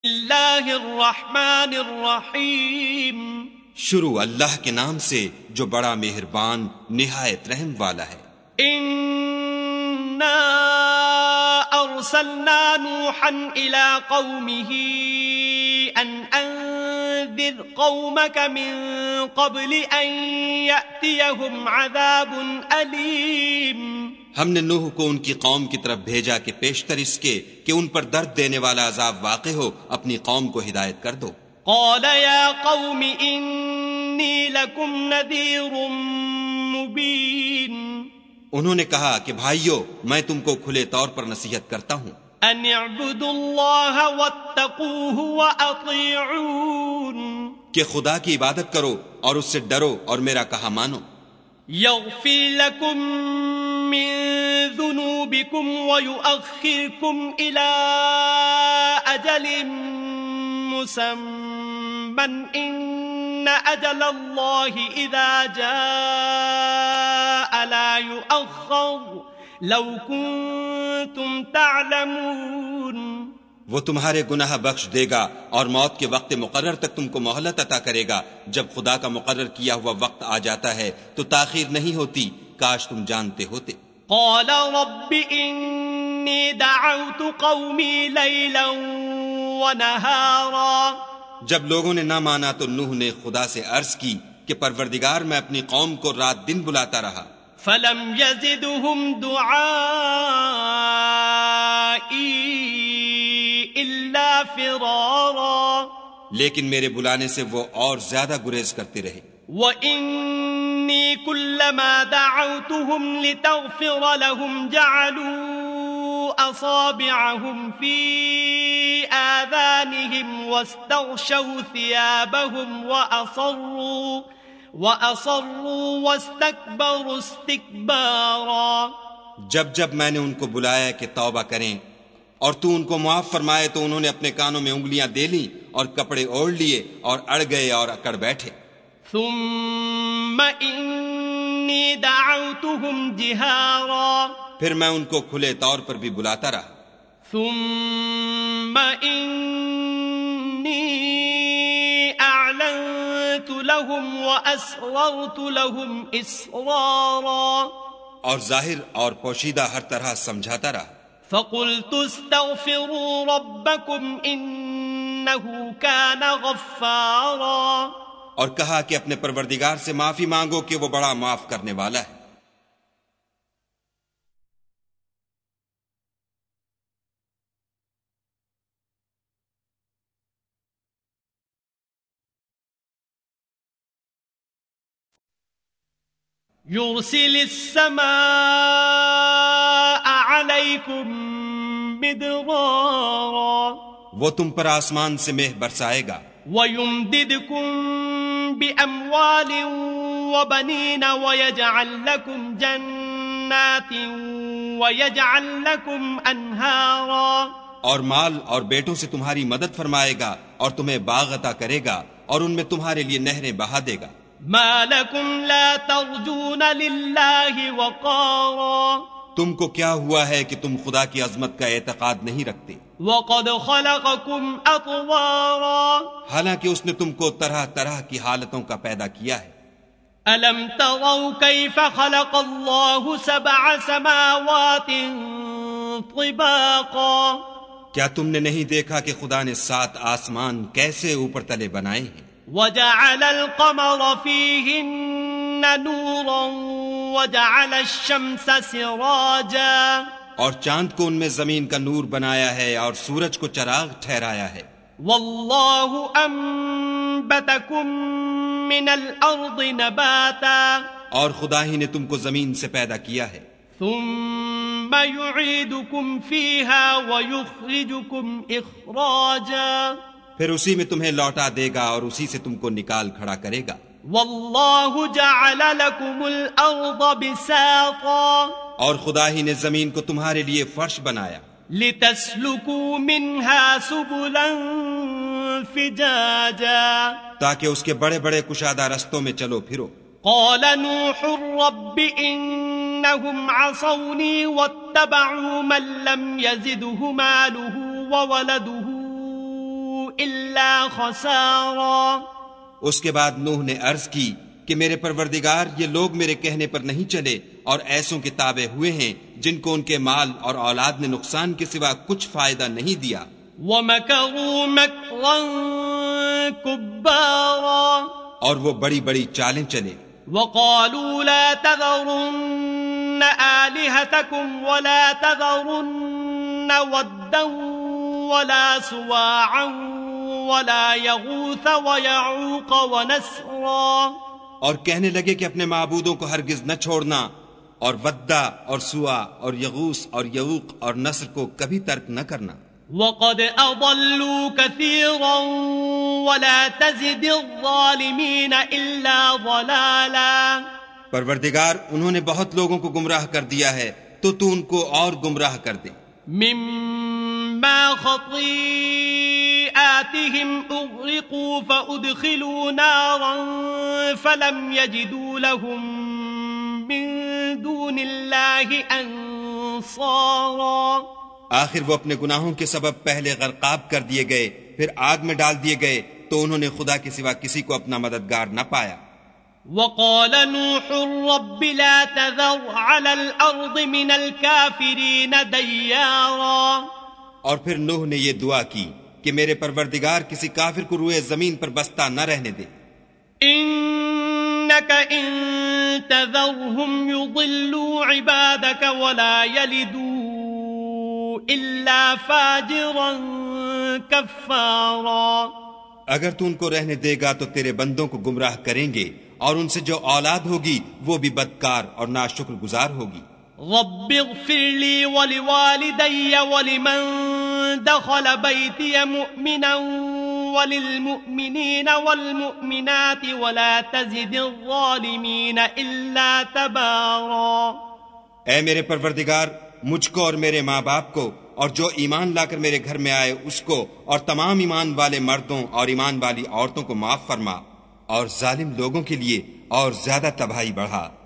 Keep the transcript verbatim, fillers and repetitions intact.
اللہ الرحمن الرحیم، شروع اللہ کے نام سے جو بڑا مہربان نہایت رحم والا ہے۔ انا ارسلنا نوحا الى قومه ان انذر قومك من قبل ان يأتيهم عذاب علیم، ہم نے نوح کو ان کی قوم کی طرف بھیجا کہ پیشتر اس کے کہ ان پر درد دینے والا عذاب واقع ہو اپنی قوم کو ہدایت کر دو۔ قال یا قوم انی لکم نذیر مبین، انہوں نے کہا کہ بھائیو میں تم کو کھلے طور پر نصیحت کرتا ہوں، ان اعبدوا اللہ واتقوہ واطیعون، کہ خدا کی عبادت کرو اور اس سے ڈرو اور میرا کہا مانو۔ یغفر لکم من ذنوبکم ویؤخرکم الى اجل مسمى ان اجل اللہ اذا جاء لا یؤخر لو کنتم تعلمون، وہ تمہارے گناہ بخش دے گا اور موت کے وقت مقرر تک تم کو مہلت عطا کرے گا۔ جب خدا کا مقرر کیا ہوا وقت آ جاتا ہے تو تاخیر نہیں ہوتی، کاش تم جانتے ہوتے۔ قال رب انی دعوت قومی لیلا ونہارا، جب لوگوں نے نہ مانا تو نوح نے خدا سے عرض کی کہ پروردگار میں اپنی قوم کو رات دن بلاتا رہا، فلم یزدہم دعائی الا فرارا، لیکن میرے بلانے سے وہ اور زیادہ گریز کرتے رہے۔ وَإِنِّي كُلَّمَا دَعَوْتُهُمْ لِتَغْفِرَ لَهُمْ جَعَلُوا أَصَابِعَهُمْ فِي آذَانِهِمْ وَاسْتَغْشَوْا ثِيَابَهُمْ وَأَصَرُّوا وَأَصَرُّوا وَاسْتَكْبَرُوا اسْتِكْبَارًا، جب جب میں نے ان کو بلایا کہ توبہ کریں اور تو ان کو معاف فرمائے تو انہوں نے اپنے کانوں میں انگلیاں دے لیں اور کپڑے اوڑھ لیے اور اڑ گئے اور اکڑ بیٹھے۔ ثم انی دعوتهم جہارا، پھر میں ان کو کھلے طور پر بھی بلاتا رہا۔ ثم انی اعلنت لهم واسررت لهم اسرارا، اور ظاہر اور پوشیدہ ہر طرح سمجھاتا رہا۔ فقلت استغفروا ربکم انه كان غفارا، اور کہا کہ اپنے پروردگار سے معافی مانگو کہ وہ بڑا معاف کرنے والا ہے۔ یرسل السماء علیکم مدرارا، وہ تم پر آسمان سے مہ برسائے گا، وَيُمْدِدْكُمْ بِأَمْوَالٍ وَبَنِينَ وَيَجْعَلْ لَكُمْ جَنَّاتٍ وَيَجْعَلْ لَكُمْ أَنْهَارًا، اور مال اور بیٹوں سے تمہاری مدد فرمائے گا اور تمہیں باغ عطا کرے گا اور ان میں تمہارے لیے نہریں بہا دے گا۔ مَا لَكُمْ لَا تَرْجُونَ لِلَّهِ وَقَارًا، تم کو کیا ہوا ہے کہ تم خدا کی عظمت کا اعتقاد نہیں رکھتے؟ وَقَدْ خَلَقَكُمْ أَطْوَارًا، حالانکہ اس نے تم کو طرح طرح کی حالتوں کا پیدا کیا ہے۔ أَلَمْ تَرَوْا كَيْفَ خَلَقَ اللَّهُ سَبْعَ سَمَاوَاتٍ طِبَاقًا، کیا تم نے نہیں دیکھا کہ خدا نے سات آسمان کیسے اوپر تلے بنائے ہیں؟ وَجَعَلَ الْقَمَرَ فِيهِنَّ نُورًا وَجَعَلَ الشَّمْسَ سِرَاجًا، اور چاند کو ان میں زمین کا نور بنایا ہے اور سورج کو چراغ ٹھہرایا ہے۔ وَاللَّهُ أَنبَتَكُم مِّنَ الْأَرْضِ نَبَاتًا، اور خدا ہی نے تم کو زمین سے پیدا کیا ہے۔ ثُمَّ يُعِيدُكُمْ فِيهَا وَيُخْرِجُكُمْ إِخْرَاجًا، پھر اسی میں تمہیں لوٹا دے گا اور اسی سے تم کو نکال کھڑا کرے گا۔ وَاللَّهُ جَعَلَ لَكُمُ الْأَرْضَ بِسَاطًا، اور خدا ہی نے زمین کو تمہارے لیے فرش بنایا، لِتَسْلُكُوا مِنْهَا سُبُلًا فِجَاجًا، تاکہ اس کے بڑے بڑے کشادہ رستوں میں چلو پھرو۔ قال نوح رب إنهم عصوني واتبعوا من لم يزده ماله وولده إلا خسارا. اس کے بعد نوح نے عرض کی کہ میرے پروردگار یہ لوگ میرے کہنے پر نہیں چلے اور ایسوں کے تابع ہوئے ہیں جن کو ان کے مال اور اولاد نے نقصان کے سوا کچھ فائدہ نہیں دیا. وَمَكَرُوا مَكْرًا كُبَّارًا. اور وہ بڑی بڑی چالیں چلے. وَقَالُوا لَا تَذَرُنَّ آلِهَتَكُمْ وَلَا تَذَرُنَّ وَدًّا وَلَا سُوَاعًا وَلَا يَغُوثَ وَيَعُوقَ وَنَسْرًا. اور کہنے لگے کہ اپنے معبودوں کو ہرگز نہ چھوڑنا اور ودا اور سوا اور یغوث اور یعوق اور نصر کو کبھی ترک نہ کرنا. وَقَدْ أَضَلُّوا كَثِيرًا وَلَا تَزِدِ الظَّالِمِينَ إِلَّا ضَلَالًا. پروردگار انہوں نے بہت لوگوں کو گمراہ کر دیا ہے تو تو ان کو اور گمراہ کر دے. مِمَّا خَطِيئَاتِهِمْ أُغْرِقُوا فَأُدْخِلُوا نَارًا فَلَمْ يَجِدُوا لَهُم مِّن دُونِ اللَّهِ أَنصَارًا. آخر وہ اپنے گناہوں کے سبب پہلے غرقاب کر دیے گئے پھر آگ میں ڈال دیے گئے تو انہوں نے خدا کے سوا کسی کو اپنا مددگار نہ پایا. وَقَالَ نُوحٌ رَبِّ لَا تَذَرْ عَلَى الْأَرْضِ مِنَ الْكَافِرِينَ دَيَّارًا. اور پھر نوح نے یہ دعا کی کہ میرے پروردگار کسی کافر کو روئے زمین پر بستہ نہ رہنے دے. إِنَّكَ إِن تَذَرْهُمْ يُضِلُّوا عِبَادَكَ وَلَا يَلِدُوا إِلَّا فَاجِرًا كَفَّارًا. اگر تو ان کو رہنے دے گا تو تیرے بندوں کو گمراہ کریں گے اور ان سے جو اولاد ہوگی وہ بھی بدکار اور ناشکر گزار ہوگی. رب اغفر لي ولوالدي ولمن دخل بيتي مؤمنا وللمؤمنين والمؤمنات ولا تزد الظالمين إلا تبارا. اے میرے پروردگار مجھ کو اور میرے ماں باپ کو اور جو ایمان لا کر میرے گھر میں آئے اس کو اور تمام ایمان والے مردوں اور ایمان والی عورتوں کو معاف فرما اور ظالم لوگوں کے لیے اور زیادہ تباہی بڑھا.